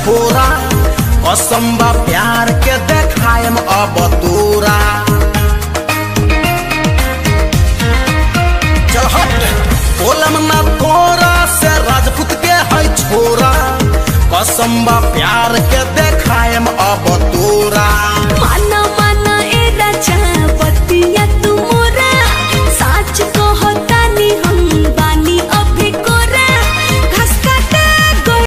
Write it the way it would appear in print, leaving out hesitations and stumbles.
छोरा कसम बा प्यार के देखायम अब तोरा बोलम ना तोरा से राजपूत के है छोरा कसम बा प्यार के